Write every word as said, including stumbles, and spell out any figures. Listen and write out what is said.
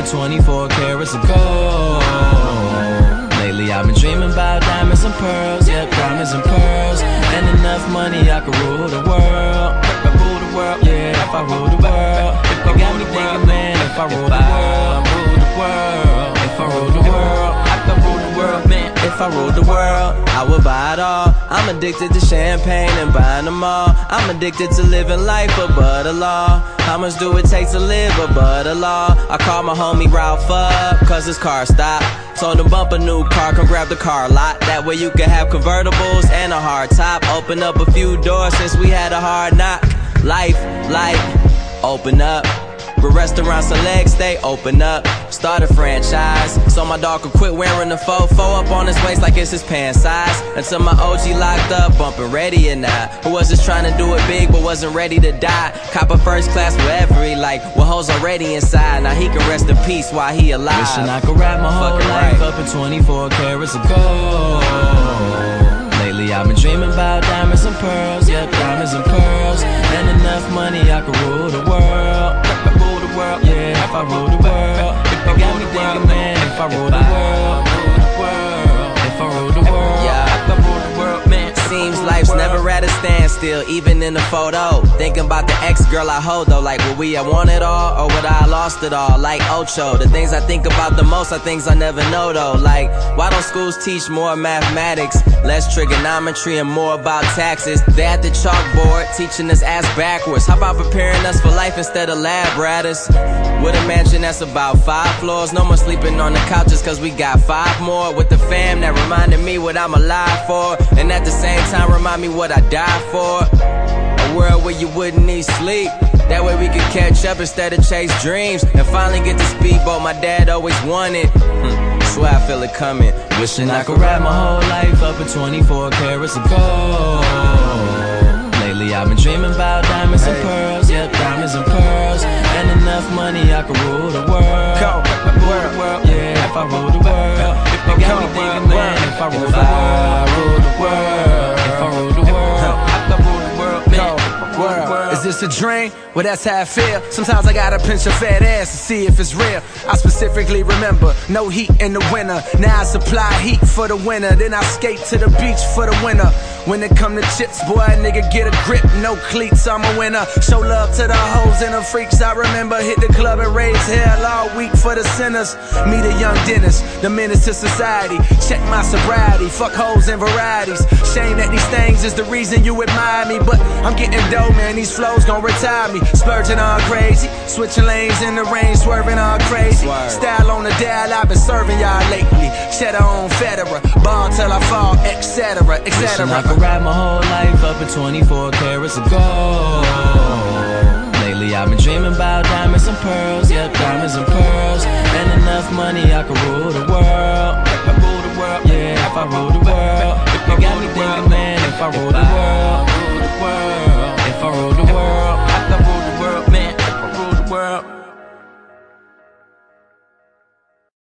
for twenty-four carats of gold. Lately I've been dreaming about diamonds and pearls, yep, diamonds and pearls. And enough money I could rule the world. If I rule the world, yeah, if I rule the world. It got me thinking, man, if I rule the world, rule the world. If I rule the world, I could rule the world, man. If I ruled the world, I would buy it all. I'm addicted to champagne and buying them all. I'm addicted to living life above the law. How much do it take to live above the law? I called my homie Ralph up, cause his car stopped. Told him bump a new car, come grab the car lot. That way you can have convertibles and a hard top. Open up a few doors since we had a hard knock. Life, life, open up. But restaurants and legs, stay open up. Start a franchise, so my dog could quit wearing the fofo up on his waist like it's his pant size. Until my O G locked up, bumping ready or not. Who was just trying to do it big but wasn't ready to die. Cop a first class wherever he like, well hoes already inside. Now he can rest in peace while he alive. Wishing I could wrap my whole life up in twenty-four carats of gold. Lately I've been dreaming about diamonds and pearls, yep, diamonds and pearls. And enough money I could rule the world. If I rule the world, yeah, if I rule the world. It got me thinking, man, if I rule the world, rule the world. If I rule the world, yeah, if I rule the world, man. Seems life's never at a standstill, even in the photo. Thinking about the ex-girl I hold though, like would we have won it all, or would I have lost it all, like Ocho. The things I think about the most are things I never know though. Like, why don't schools teach more mathematics, less trigonometry and more about taxes? They at the chalkboard, teaching us ass backwards. How about preparing us for life instead of lab rats? With a mansion that's about five floors, no more sleeping on the couches cause we got five more. With the fam that reminded me what I'm alive for, and at the same time remind me what I died for. A world where you wouldn't need sleep, that way we could catch up instead of chase dreams. And finally get the speedboat my dad always wanted. hmm. Swear I feel it coming. Wishing I could wrap my whole life up in twenty-four carats of gold. Lately I've been dreaming about diamonds and pearls, yep, diamonds and pearls. And enough money I could rule the world. If I rule the world, yeah, if I rule the world. It got me thinking, man, if I rule the world, rule the world. If I rule the world, I could rule the world, man. World. Is this a dream? Well, that's how I feel. Sometimes I gotta pinch a fat ass to see if it's real. I specifically remember no heat in the winter. Now I supply heat for the winter. Then I skate to the beach for the winter. When it come to chips, boy, a nigga get a grip. No cleats, I'm a winner. Show love to the hoes and the freaks. I remember hit the club and raise hell all week for the sinners. Meet a young dentist, the menace to society. Check my sobriety, fuck hoes and varieties. Shame that these things is the reason you admire me, but I'm getting dough, man. These flows gon' retire me. Splurging all crazy, switching lanes in the rain, swerving all crazy. Style on the dial, I've been serving y'all lately. Cheddar on Federer, ball till I fall, et cetera, et cetera. I could wrap my whole life up in twenty-four carats of gold. Lately I've been dreaming about diamonds and pearls, yep, diamonds and pearls. And enough money I could rule the world. If I rule the world, yeah, if I rule the world. It got me thinking, man, if I rule the world.